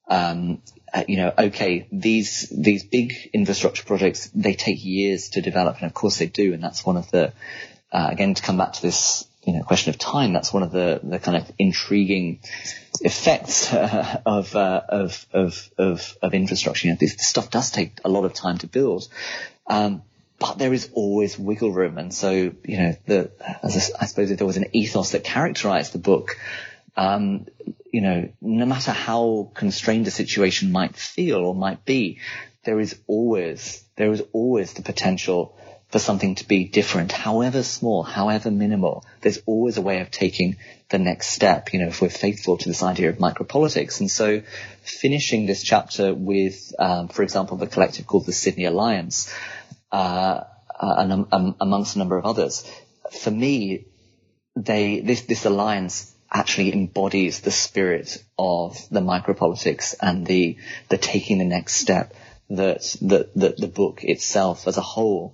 okay, these big infrastructure projects, they take years to develop. And of course they do. And that's one of the, again, to come back to this, question of time, that's one of the kind of intriguing effects of infrastructure. This stuff does take a lot of time to build, but there is always wiggle room. And so, I suppose if there was an ethos that characterized the book, no matter how constrained a situation might feel or might be, there is always the potential for something to be different, however small, however minimal. There's always a way of taking the next step, if we're faithful to this idea of micropolitics. And so finishing this chapter with, for example, the collective called the Sydney Alliance, and amongst a number of others, for me, this alliance actually embodies the spirit of the micropolitics and the taking the next step that the book itself as a whole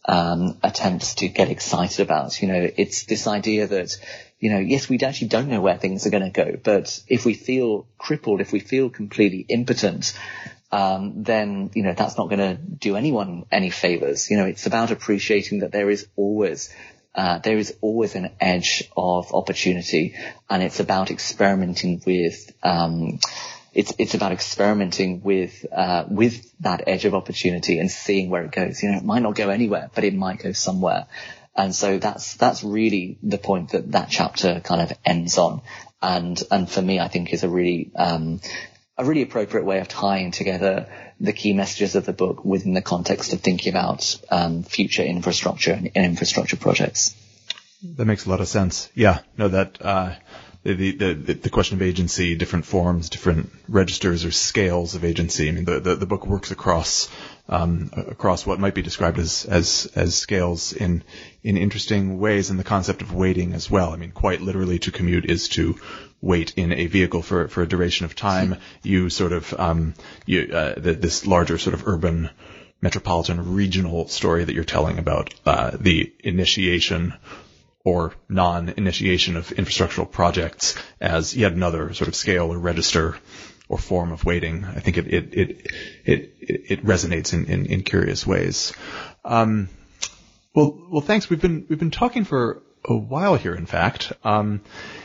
attempts to get excited about. It's this idea that, yes, we actually don't know where things are going to go, but if we feel crippled, if we feel completely impotent, then, that's not going to do anyone any favors. It's about appreciating that there is always an edge of opportunity, and it's about experimenting with, it's about experimenting with that edge of opportunity and seeing where it goes. It might not go anywhere, but it might go somewhere. And so that's really the point that chapter kind of ends on. And for me, I think is a really appropriate way of tying together the key messages of the book within the context of thinking about future infrastructure and infrastructure projects. That makes a lot of sense. Yeah, no, that the question of agency, different forms, different registers or scales of agency. I mean, the book works across what might be described as scales in interesting ways, and the concept of waiting as well. I mean, quite literally, to commute is to wait in a vehicle for a duration of time. You sort of this larger sort of urban, metropolitan, regional story that you're telling about the initiation or non-initiation of infrastructural projects as yet another sort of scale or register or form of waiting. I think it resonates in curious ways. Well, thanks. We've been talking for a while here, in fact, and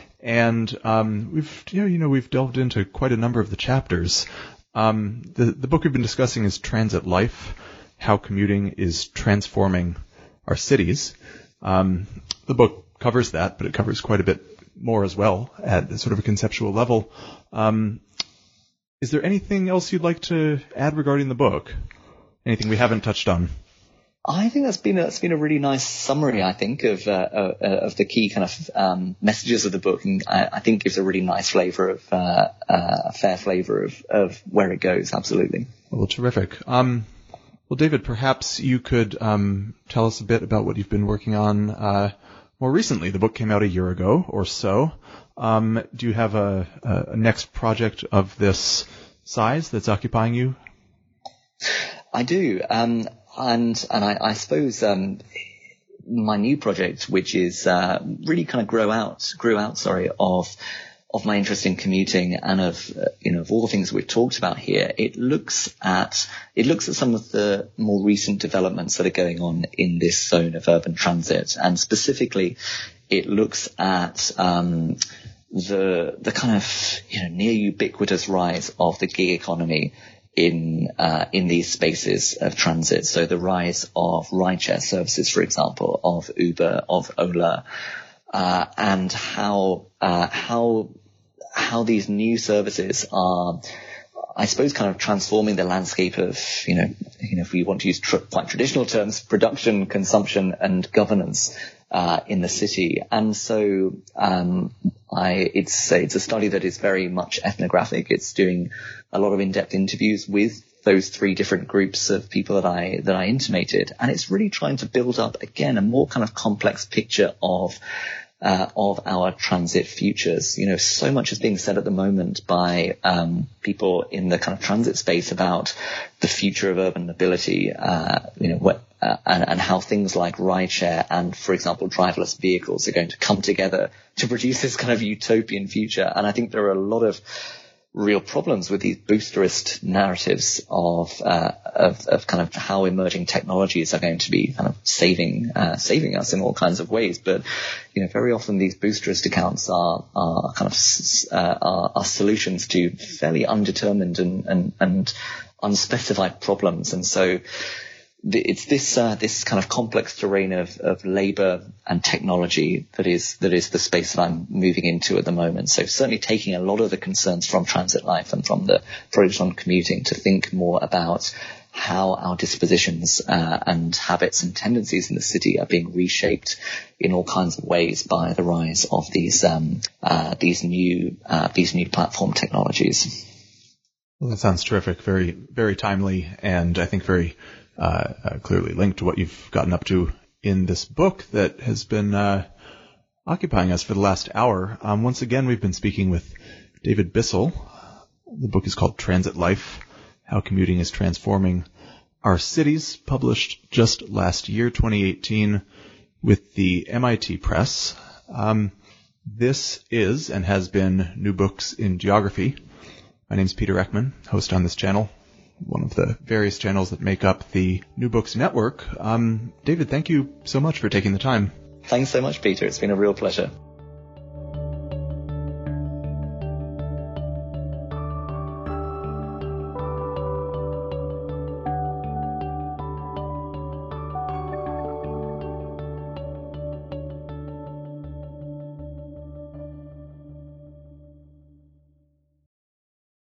we've delved into quite a number of the chapters. The book we've been discussing is Transit Life: How Commuting is Transforming Our Cities. The book covers that, but it covers quite a bit more as well at sort of a conceptual level. Is there anything else you'd like to add regarding the book? Anything we haven't touched on? I think that's been a really nice summary, I think, of the key kind of messages of the book, and I think gives a really nice flavor of a fair flavor of where it goes. Absolutely. Well, terrific. Well, David, perhaps you could tell us a bit about what you've been working on more recently. The book came out a year ago or so. Do you have a next project of this size that's occupying you? I do. And I suppose my new project, which is really kind of grew out of my interest in commuting and of all the things we've talked about here. It looks at some of the more recent developments that are going on in this zone of urban transit, and specifically, it looks at the kind of near ubiquitous rise of the gig economy in these spaces of transit. So the rise of rideshare services, for example, of Uber, of Ola, and how these new services are, I suppose, kind of transforming the landscape of, if we want to use quite traditional terms, production, consumption, and governance in the city. And so it's a study that is very much ethnographic. It's doing a lot of in-depth interviews with those three different groups of people that I intimated, and it's really trying to build up again a more kind of complex picture of our transit futures. So much is being said at the moment by people in the kind of transit space about the future of urban mobility, and how things like rideshare and, for example, driverless vehicles are going to come together to produce this kind of utopian future. And I think there are a lot of real problems with these boosterist narratives of kind of how emerging technologies are going to be kind of saving us in all kinds of ways. But very often these boosterist accounts are kind of are solutions to fairly undetermined and unspecified problems. And so it's this kind of complex terrain of labor and technology that is the space that I'm moving into at the moment. So certainly taking a lot of the concerns from Transit Life and from the project on commuting to think more about how our dispositions and habits and tendencies in the city are being reshaped in all kinds of ways by the rise of these new platform technologies. Well, that sounds terrific. Very, very timely, and I think very clearly linked to what you've gotten up to in this book that has been occupying us for the last hour. Once again, we've been speaking with David Bissell. The book is called Transit Life: How Commuting is Transforming Our Cities, published just last year, 2018, with the MIT Press. This is and has been New Books in Geography. My name's Peter Eckman, host on this channel, one of the various channels that make up the New Books Network. David, thank you so much for taking the time. Thanks so much, Peter. It's been a real pleasure.